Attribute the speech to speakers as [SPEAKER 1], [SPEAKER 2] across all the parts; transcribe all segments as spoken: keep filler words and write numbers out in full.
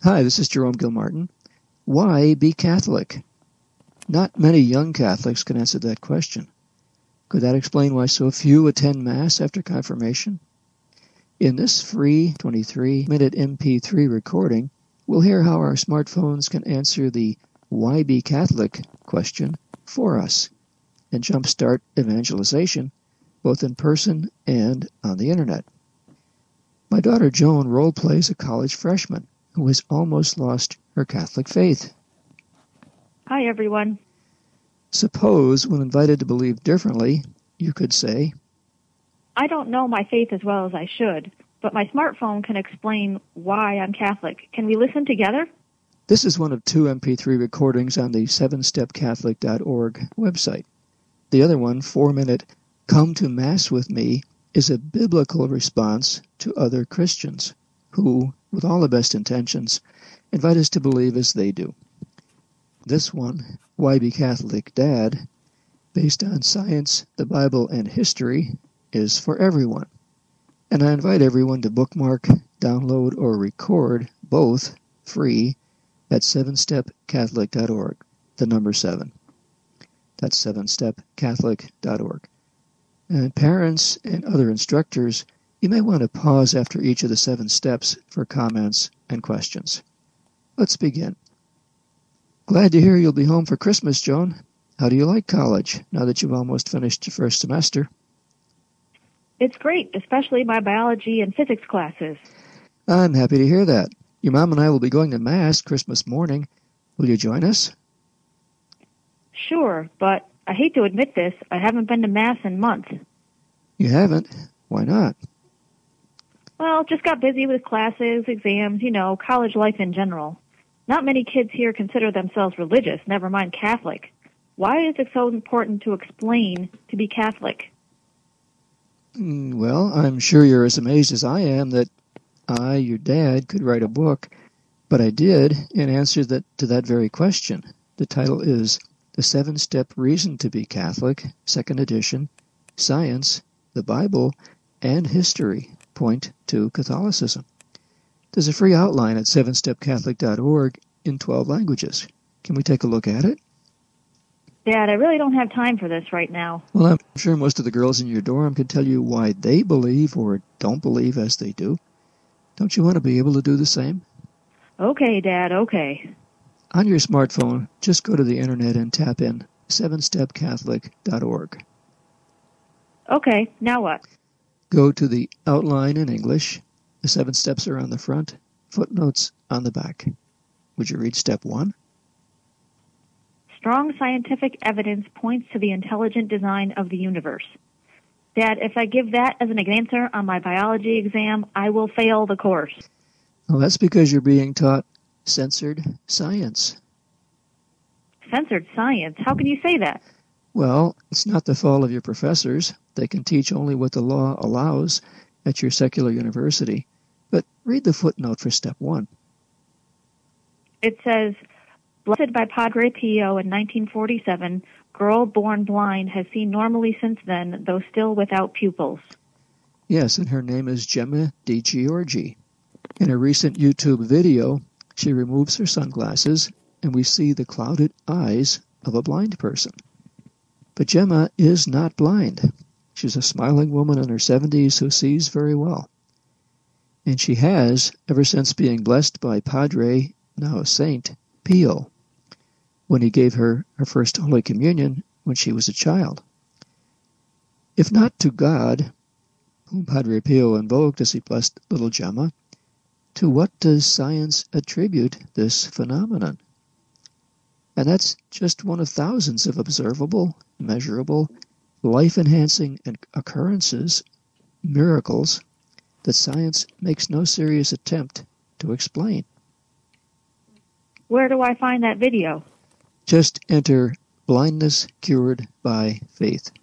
[SPEAKER 1] Hi, this is Jerome Gilmartin. Why be Catholic? Not many young Catholics can answer that question. Could that explain why so few attend Mass after confirmation? In this free twenty-three minute M P three recording, we'll hear how our smartphones can answer the why be Catholic question for us and jumpstart evangelization both in person and on the internet. My daughter Joan role-plays a college freshman who has almost lost her Catholic faith.
[SPEAKER 2] Hi, everyone.
[SPEAKER 1] Suppose, when invited to believe differently, you could say,
[SPEAKER 2] I don't know my faith as well as I should, but my smartphone can explain why I'm Catholic. Can we listen together?
[SPEAKER 1] This is one of two M P three recordings on the seven step catholic dot org website. The other one, four-minute Come to Mass with Me, is a biblical response to other Christians who, with all the best intentions, invite us to believe as they do. This one, Why Be Catholic, Dad, based on science, the Bible, and history, is for everyone. And I invite everyone to bookmark, download, or record both free at seven step catholic dot org, the number seven. That's seven step catholic dot org. And parents and other instructors, you may want to pause after each of the seven steps for comments and questions. Let's begin. Glad to hear you'll be home for Christmas, Joan. How do you like college, now that you've almost finished your first semester?
[SPEAKER 2] It's great, especially my biology and physics classes.
[SPEAKER 1] I'm happy to hear that. Your mom and I will be going to Mass Christmas morning. Will you join us?
[SPEAKER 2] Sure, but I hate to admit this, I haven't been to Mass in months.
[SPEAKER 1] You haven't? Why not?
[SPEAKER 2] Well, just got busy with classes, exams, you know, college life in general. Not many kids here consider themselves religious, never mind Catholic. Why is it so important to explain to be Catholic?
[SPEAKER 1] Well, I'm sure you're as amazed as I am that I, your dad, could write a book, but I did in answer that, to that very question. The title is The Seven-Step Reason to be Catholic, second edition, Science, the Bible, and History Point to Catholicism. There's a free outline at seven step catholic dot org in twelve languages. Can we take a look at it?
[SPEAKER 2] Dad, I really don't have time for this right now.
[SPEAKER 1] Well, I'm sure most of the girls in your dorm can tell you why they believe or don't believe as they do. Don't you want to be able to do the same?
[SPEAKER 2] Okay, Dad, okay.
[SPEAKER 1] On your smartphone, just go to the internet and tap in seven step catholic dot org.
[SPEAKER 2] Okay, now what?
[SPEAKER 1] Go to the outline in English. The seven steps are on the front, footnotes on the back. Would you read step one?
[SPEAKER 2] Strong scientific evidence points to the intelligent design of the universe. Dad, if I give that as an answer on my biology exam, I will fail the course.
[SPEAKER 1] Well, that's because you're being taught censored science.
[SPEAKER 2] Censored science? How can you say that?
[SPEAKER 1] Well, it's not the fault of your professors. They can teach only what the law allows at your secular university. But read the footnote for step one.
[SPEAKER 2] It says, blessed by Padre Pio in nineteen forty-seven, girl born blind has seen normally since then, though still without pupils.
[SPEAKER 1] Yes, and her name is Gemma DiGiorgi. In a recent YouTube video, she removes her sunglasses, and we see the clouded eyes of a blind person. But Gemma is not blind. She's a smiling woman in her seventies who sees very well. And she has, ever since being blessed by Padre, now Saint, Pio, when he gave her her first Holy Communion when she was a child. If not to God, whom Padre Pio invoked as he blessed little Gemma, to what does science attribute this phenomenon? And that's just one of thousands of observable, measurable, life-enhancing occurrences, miracles, that science makes no serious attempt to explain.
[SPEAKER 2] Where do I find that video?
[SPEAKER 1] Just enter Blindness Cured by Faith.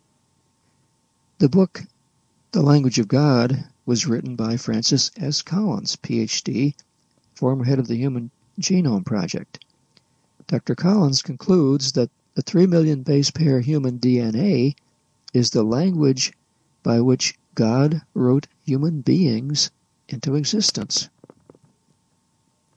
[SPEAKER 1] The book, The Language of God, was written by Francis S. Collins, P H D, former head of the Human Genome Project. Doctor Collins concludes that the three million base pair human D N A is the language by which God wrote human beings into existence.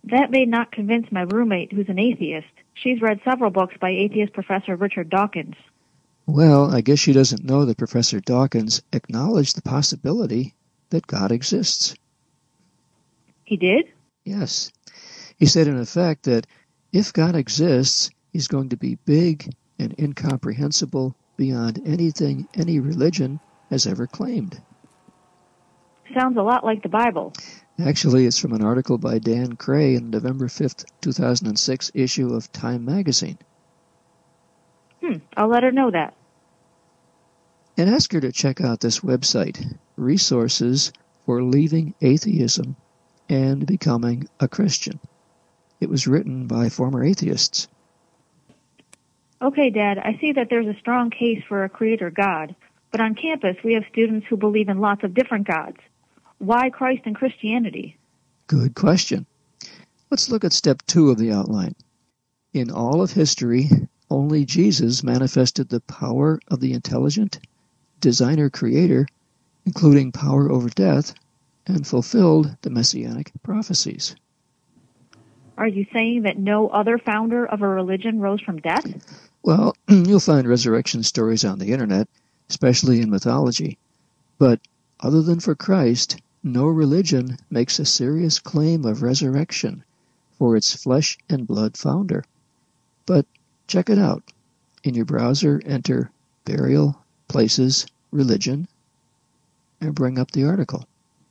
[SPEAKER 2] That may not convince my roommate, who's an atheist. She's read several books by atheist Professor Richard Dawkins.
[SPEAKER 1] Well, I guess she doesn't know that Professor Dawkins acknowledged the possibility that God exists.
[SPEAKER 2] He did?
[SPEAKER 1] Yes. He said, in effect, that if God exists, he's going to be big and incomprehensible beyond anything any religion has ever claimed.
[SPEAKER 2] Sounds a lot like the Bible.
[SPEAKER 1] Actually, it's from an article by Dan Cray in the November fifth, two thousand six issue of Time magazine.
[SPEAKER 2] Hmm, I'll let her know that.
[SPEAKER 1] And ask her to check out this website, Resources for Leaving Atheism and Becoming a Christian. It was written by former atheists.
[SPEAKER 2] Okay, Dad, I see that there's a strong case for a creator God, but on campus we have students who believe in lots of different gods. Why Christ and Christianity?
[SPEAKER 1] Good question. Let's look at step two of the outline. In all of history, only Jesus manifested the power of the intelligent designer-creator, including power over death, and fulfilled the messianic prophecies.
[SPEAKER 2] Are you saying that no other founder of a religion rose from death?
[SPEAKER 1] Well, you'll find resurrection stories on the internet, especially in mythology. But other than for Christ, no religion makes a serious claim of resurrection for its flesh and blood founder. But check it out. In your browser, enter burial, places, religion, and bring up the article.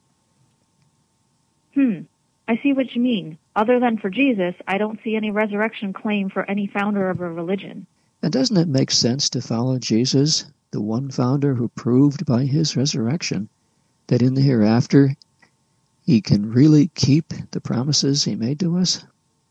[SPEAKER 2] Hmm, I see what you mean. Other than for Jesus, I don't see any resurrection claim for any founder of a religion.
[SPEAKER 1] And doesn't it make sense to follow Jesus, the one founder who proved by his resurrection that in the hereafter he can really keep the promises he made to us?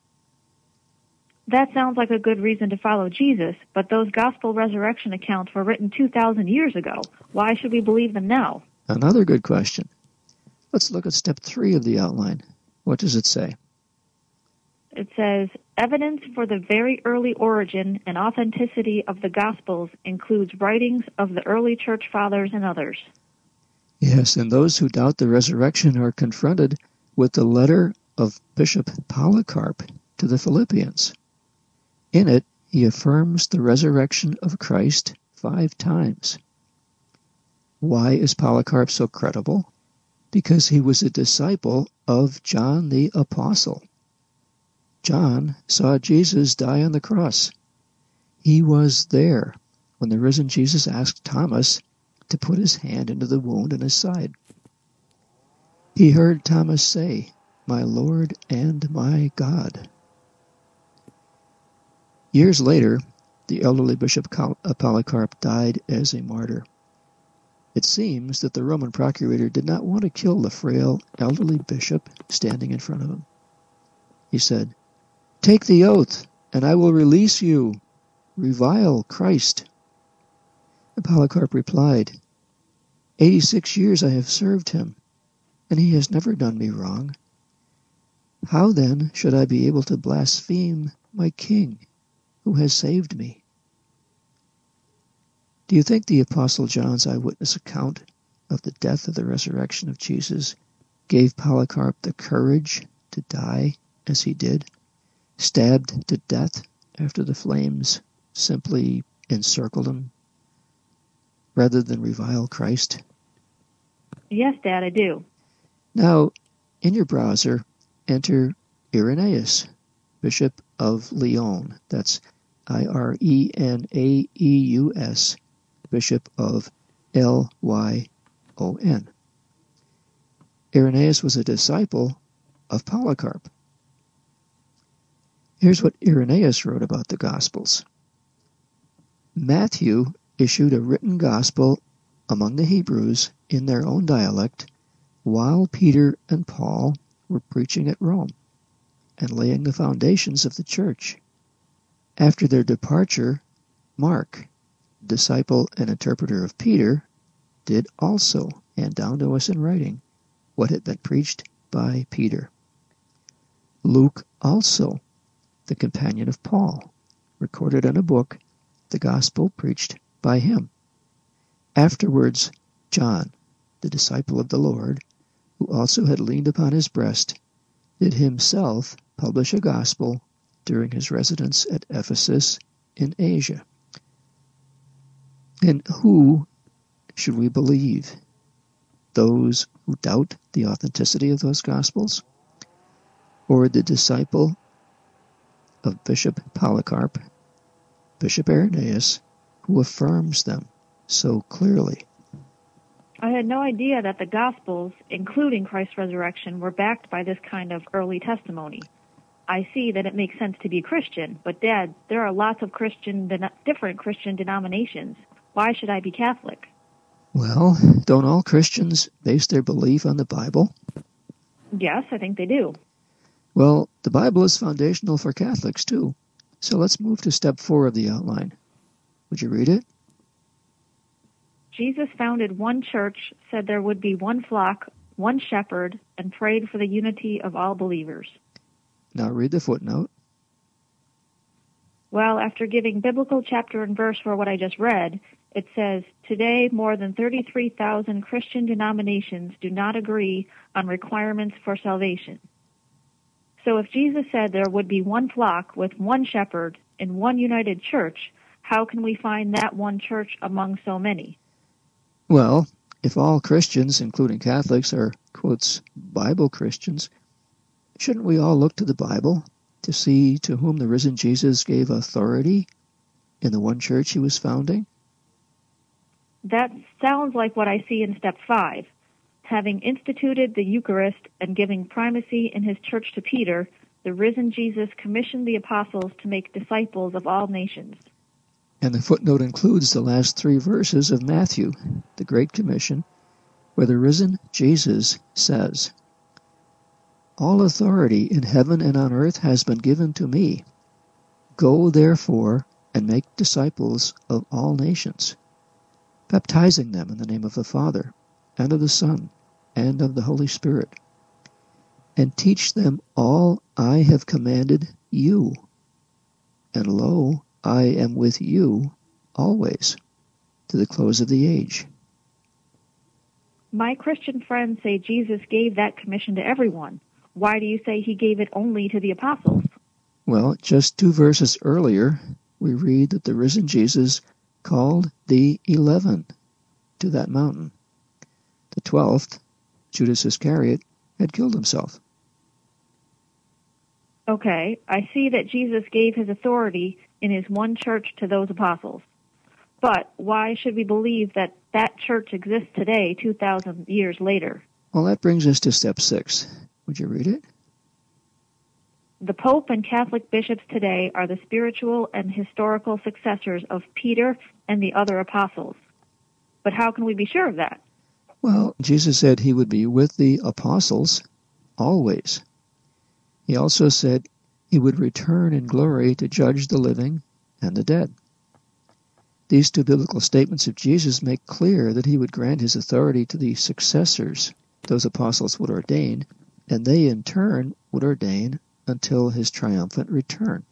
[SPEAKER 2] That sounds like a good reason to follow Jesus, but those gospel resurrection accounts were written two thousand years ago. Why should we believe them now?
[SPEAKER 1] Another good question. Let's look at step three of the outline. What does it say?
[SPEAKER 2] It says, evidence for the very early origin and authenticity of the Gospels includes writings of the early church fathers and others.
[SPEAKER 1] Yes, and those who doubt the resurrection are confronted with the letter of Bishop Polycarp to the Philippians. In it, he affirms the resurrection of Christ five times. Why is Polycarp so credible? Because he was a disciple of John the Apostle. John saw Jesus die on the cross. He was there when the risen Jesus asked Thomas to put his hand into the wound in his side. He heard Thomas say, "My Lord and my God." Years later, the elderly Bishop Polycarp died as a martyr. It seems that the Roman procurator did not want to kill the frail, elderly bishop standing in front of him. He said, "Take the oath, and I will release you. Revile Christ." And Polycarp replied, Eighty-six years I have served him, and he has never done me wrong. How then should I be able to blaspheme my king, who has saved me?" Do you think the Apostle John's eyewitness account of the death of the resurrection of Jesus gave Polycarp the courage to die as he did, stabbed to death after the flames simply encircled him, rather than revile Christ?
[SPEAKER 2] Yes, Dad, I do.
[SPEAKER 1] Now, in your browser, enter Irenaeus, Bishop of Lyon. That's I R E N A E U S, Bishop of L Y O N. Irenaeus was a disciple of Polycarp. Here's what Irenaeus wrote about the Gospels. Matthew issued a written gospel among the Hebrews in their own dialect while Peter and Paul were preaching at Rome and laying the foundations of the church. After their departure, Mark, disciple and interpreter of Peter, did also hand down to us in writing what had been preached by Peter. Luke also, the companion of Paul, recorded in a book the gospel preached by him. Afterwards, John, the disciple of the Lord, who also had leaned upon his breast, did himself publish a gospel during his residence at Ephesus in Asia. And who should we believe? Those who doubt the authenticity of those gospels? Or the disciple of Bishop Polycarp, Bishop Irenaeus, who affirms them so clearly?
[SPEAKER 2] I had no idea that the Gospels, including Christ's resurrection, were backed by this kind of early testimony. I see that it makes sense to be Christian, but Dad, there are lots of Christian, different Christian denominations. Why should I be Catholic?
[SPEAKER 1] Well, don't all Christians base their belief on the Bible?
[SPEAKER 2] Yes, I think they do.
[SPEAKER 1] Well, the Bible is foundational for Catholics, too. So let's move to step four of the outline. Would you read it?
[SPEAKER 2] Jesus founded one church, said there would be one flock, one shepherd, and prayed for the unity of all believers.
[SPEAKER 1] Now read the footnote.
[SPEAKER 2] Well, after giving biblical chapter and verse for what I just read, it says, today more than thirty-three thousand Christian denominations do not agree on requirements for salvation. So if Jesus said there would be one flock with one shepherd and one united church, how can we find that one church among so many?
[SPEAKER 1] Well, if all Christians, including Catholics, are, quotes, Bible Christians, shouldn't we all look to the Bible to see to whom the risen Jesus gave authority in the one church he was founding?
[SPEAKER 2] That sounds like what I see in step five. Having instituted the Eucharist and giving primacy in his church to Peter, the risen Jesus commissioned the apostles to make disciples of all nations.
[SPEAKER 1] And the footnote includes the last three verses of Matthew, the Great Commission, where the risen Jesus says, all authority in heaven and on earth has been given to me. Go, therefore, and make disciples of all nations, baptizing them in the name of the Father, and of the Son, and of the Holy Spirit, and teach them all I have commanded you. And lo, I am with you always, to the close of the age.
[SPEAKER 2] My Christian friends say Jesus gave that commission to everyone. Why do you say he gave it only to the apostles?
[SPEAKER 1] Well, just two verses earlier, we read that the risen Jesus called the eleven to that mountain. The twelfth, Judas Iscariot, had killed himself.
[SPEAKER 2] Okay, I see that Jesus gave his authority in his one church to those apostles. But why should we believe that that church exists today, two thousand years later?
[SPEAKER 1] Well, that brings us to step six. Would you read it?
[SPEAKER 2] The Pope and Catholic bishops today are the spiritual and historical successors of Peter and the other apostles. But how can we be sure of that?
[SPEAKER 1] Well, Jesus said he would be with the apostles always. He also said he would return in glory to judge the living and the dead. These two biblical statements of Jesus make clear that he would grant his authority to the successors those apostles would ordain, and they in turn would ordain until his triumphant return.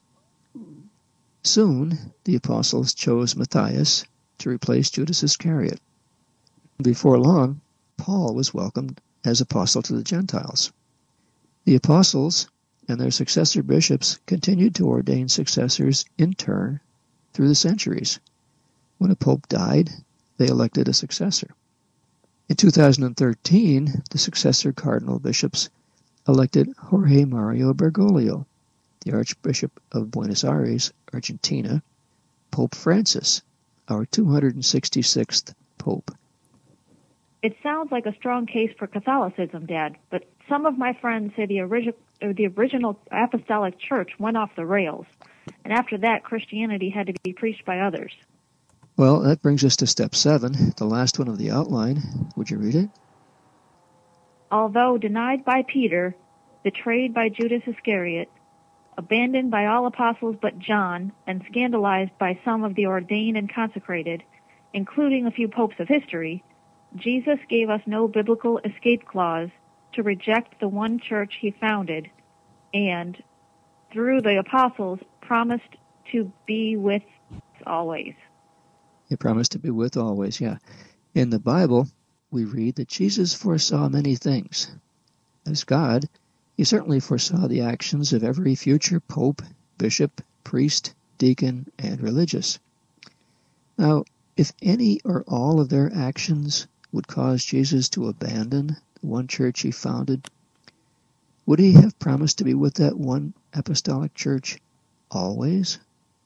[SPEAKER 1] Soon, the apostles chose Matthias to replace Judas Iscariot. Before long, Paul was welcomed as apostle to the Gentiles. The apostles and their successor bishops continued to ordain successors in turn through the centuries. When a pope died, they elected a successor. In two thousand thirteen, the successor cardinal bishops elected Jorge Mario Bergoglio, the Archbishop of Buenos Aires, Argentina, Pope Francis, our two hundred sixty-sixth Pope.
[SPEAKER 2] It sounds like a strong case for Catholicism, Dad, but some of my friends say the, origi- the original apostolic church went off the rails, and after that Christianity had to be preached by others.
[SPEAKER 1] Well, that brings us to step seven, the last one of the outline. Would you read it?
[SPEAKER 2] Although denied by Peter, betrayed by Judas Iscariot, abandoned by all apostles but John, and scandalized by some of the ordained and consecrated, including a few popes of history, Jesus gave us no biblical escape clause to reject the one church he founded, and, through the apostles, promised to be with us always.
[SPEAKER 1] He promised to be with always, yeah. In the Bible, we read that Jesus foresaw many things. As God, He certainly foresaw the actions of every future pope, bishop, priest, deacon, and religious. Now, if any or all of their actions would cause Jesus to abandon the one church he founded, would he have promised to be with that one apostolic church always?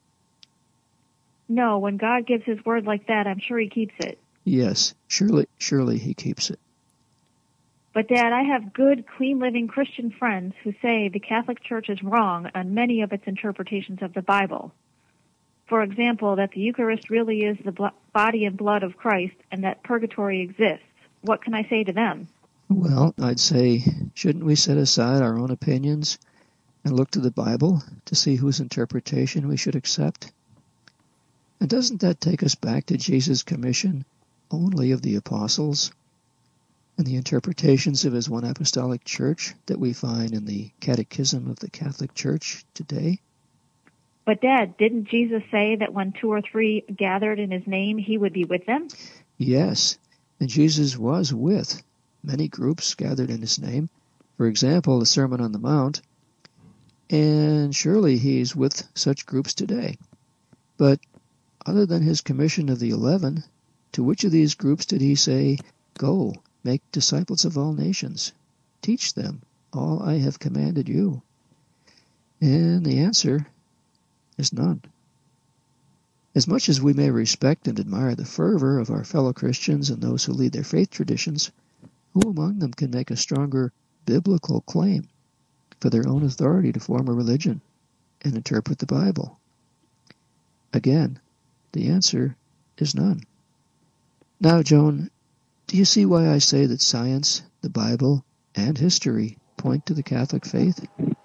[SPEAKER 2] No, when God gives his word like that, I'm sure he keeps it.
[SPEAKER 1] Yes, surely, surely he keeps it.
[SPEAKER 2] But, Dad, I have good, clean-living Christian friends who say the Catholic Church is wrong on many of its interpretations of the Bible. For example, that the Eucharist really is the bl- body and blood of Christ and that purgatory exists. What can I say to them?
[SPEAKER 1] Well, I'd say, shouldn't we set aside our own opinions and look to the Bible to see whose interpretation we should accept? And doesn't that take us back to Jesus' commission only of the apostles and the interpretations of his one apostolic church that we find in the Catechism of the Catholic Church today?
[SPEAKER 2] But, Dad, didn't Jesus say that when two or three gathered in his name, he would be with them?
[SPEAKER 1] Yes, and Jesus was with many groups gathered in his name. For example, the Sermon on the Mount. And surely he's with such groups today. But other than his commission of the eleven, to which of these groups did he say, "Go, make disciples of all nations, teach them all I have commanded you"? And the answer is none. As much as we may respect and admire the fervor of our fellow Christians and those who lead their faith traditions, who among them can make a stronger biblical claim for their own authority to form a religion and interpret the Bible? Again, the answer is none. Now, Joan, do you see why I say that science, the Bible, and history point to the Catholic faith?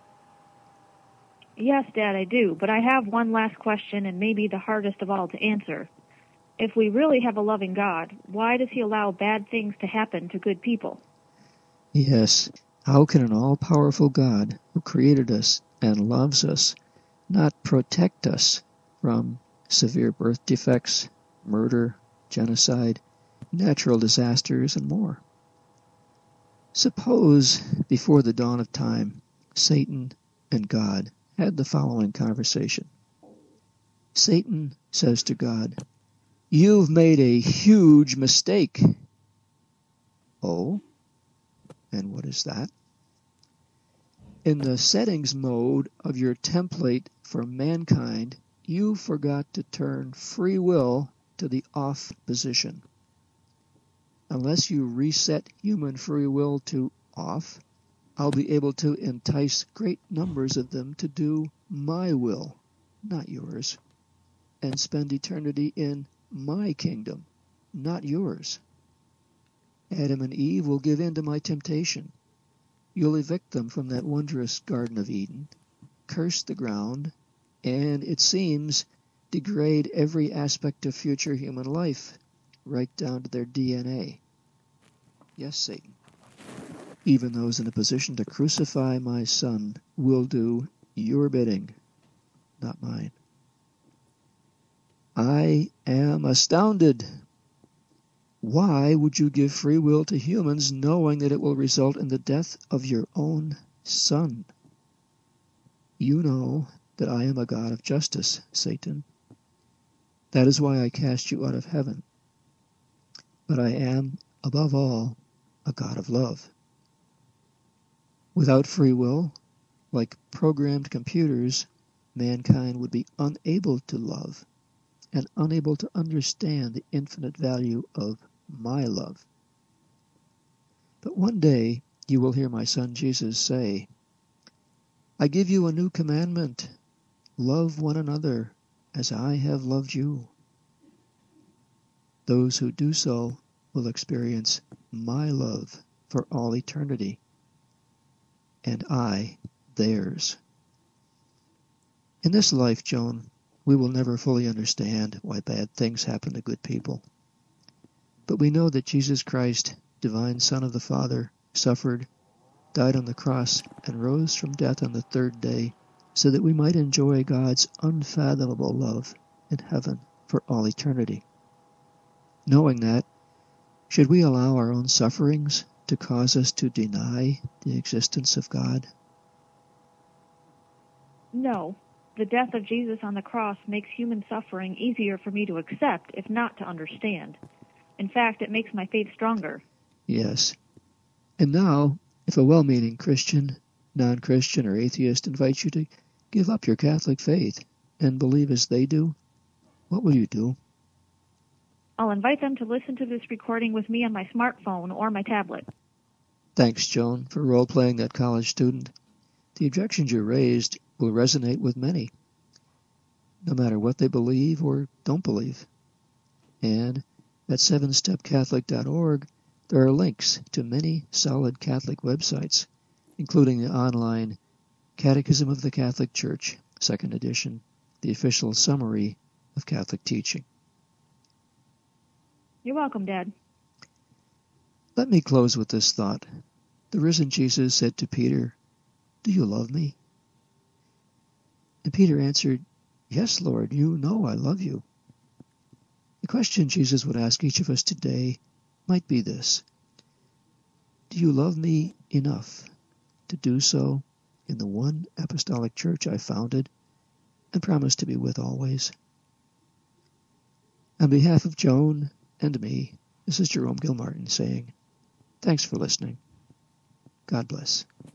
[SPEAKER 2] Yes, Dad, I do. But I have one last question, and maybe the hardest of all to answer. If we really have a loving God, why does he allow bad things to happen to good people?
[SPEAKER 1] Yes. How can an all-powerful God who created us and loves us not protect us from severe birth defects, murder, genocide, natural disasters, and more? Suppose, before the dawn of time, Satan and God had the following conversation. Satan says to God, "You've made a huge mistake." Oh? And what is that? In the settings mode of your template for mankind, you forgot to turn free will to the off position. Unless you reset human free will to off, I'll be able to entice great numbers of them to do my will, not yours, and spend eternity in my kingdom, not yours. Adam and Eve will give in to my temptation. You'll evict them from that wondrous Garden of Eden, curse the ground, and, it seems, degrade every aspect of future human life, right down to their D N A. Yes, Satan. Even those in a position to crucify my son will do your bidding, not mine. I am astounded. Why would you give free will to humans knowing that it will result in the death of your own son? You know that I am a God of justice, Satan. That is why I cast you out of heaven. But I am, above all, a God of love. Without free will, like programmed computers, mankind would be unable to love and unable to understand the infinite value of my love. But one day you will hear my son Jesus say, "I give you a new commandment. Love one another as I have loved you." Those who do so will experience my love for all eternity, and I theirs. In this life, Joan, we will never fully understand why bad things happen to good people. But we know that Jesus Christ, divine Son of the Father, suffered, died on the cross, and rose from death on the third day, so that we might enjoy God's unfathomable love in heaven for all eternity. Knowing that, should we allow our own sufferings to to cause us to deny the existence of God?
[SPEAKER 2] No. The death of Jesus on the cross makes human suffering easier for me to accept, if not to understand. In fact, it makes my faith stronger.
[SPEAKER 1] Yes. And now, if a well-meaning Christian, non-Christian, or atheist invites you to give up your Catholic faith and believe as they do, what will you do?
[SPEAKER 2] I'll invite them to listen to this recording with me on my smartphone or my tablet.
[SPEAKER 1] Thanks, Joan, for role-playing that college student. The objections you raised will resonate with many, no matter what they believe or don't believe. And at seven step catholic dot org, there are links to many solid Catholic websites, including the online Catechism of the Catholic Church, second edition, the official summary of Catholic teaching.
[SPEAKER 2] You're welcome, Dad.
[SPEAKER 1] Let me close with this thought. The risen Jesus said to Peter, "Do you love me?" And Peter answered, "Yes, Lord, you know I love you." The question Jesus would ask each of us today might be this: do you love me enough to do so in the one apostolic church I founded and promise to be with always? On behalf of Joan and me, this is Jerome Gilmartin saying, thanks for listening. God bless.